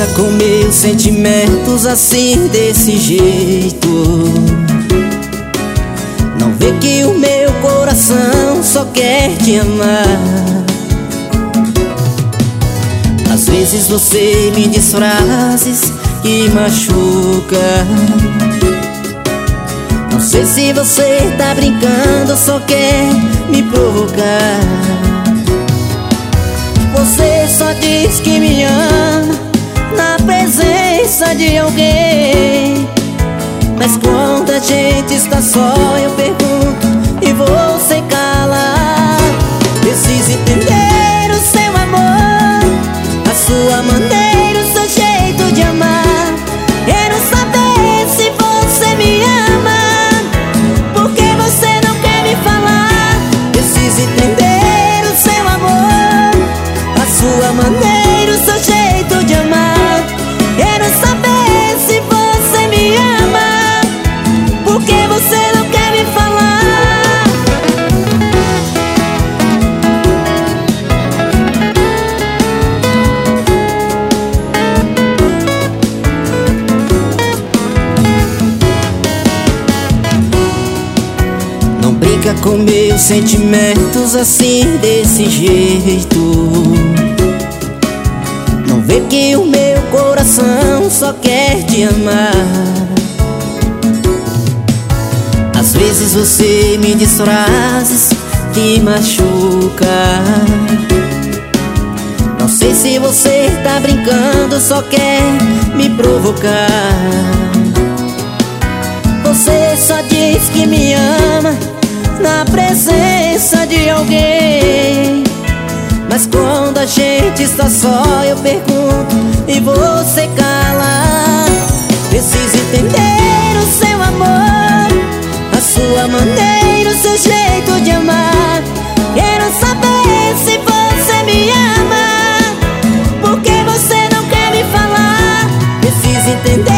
com meus sentimentos assim, desse jeito. Não vê que o meu coração só quer te amar. Às vezes você me diz frases que machuca. Não sei se você tá brincando ou só quer me provocar. Você só diz que me ama na presença de alguém, mas quando a gente está só eu pergunto e você cala. Preciso entender o seu amor, a sua maneira, o seu jeito de amar. Quero saber se você me ama, porque você não quer me falar. Preciso entender o seu amor, a sua maneira, o seu jeito de amar. Quero saber se você me ama, porque você não quer me falar. Não brinca com meus sentimentos assim, desse jeito. Não vê que o meu coração só quer te amar. Às vezes você me diz frases que machuca. Não sei se você tá brincando, só quer me provocar. Você só diz que me ama na presença de alguém, mas quando a gente está só eu pergunto e você cala. Preciso entender o seu amor, a sua maneira, o seu jeito de amar. Quero saber se você me ama, porque você não quer me falar. Preciso entender